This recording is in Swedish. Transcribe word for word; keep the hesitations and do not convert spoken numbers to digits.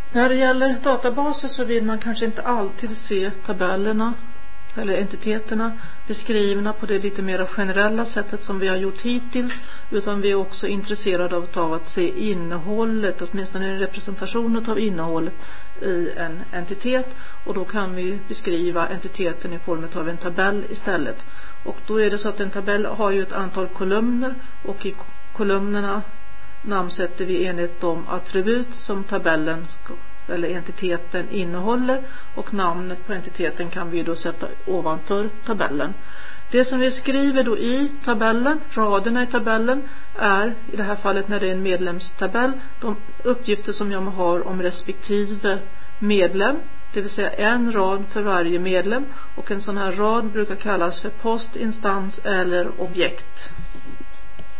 När det gäller databaser så vill man kanske inte alltid se tabellerna eller entiteterna beskrivna på det lite mer generella sättet som vi har gjort hittills, utan vi är också intresserade av att se innehållet, åtminstone en representation av innehållet i en entitet, och då kan vi beskriva entiteten i form av en tabell istället. Och då är det så att en tabell har ju ett antal kolumner, och i kolumnerna namnsätter vi enligt de attribut som tabellen ska, eller entiteten innehåller, och namnet på entiteten kan vi då sätta ovanför tabellen. Det som vi skriver då i tabellen, raderna i tabellen, är i det här fallet när det är en medlemstabell, de uppgifter som jag har om respektive medlem, det vill säga en rad för varje medlem, och en sån här rad brukar kallas för post, instans eller objekt.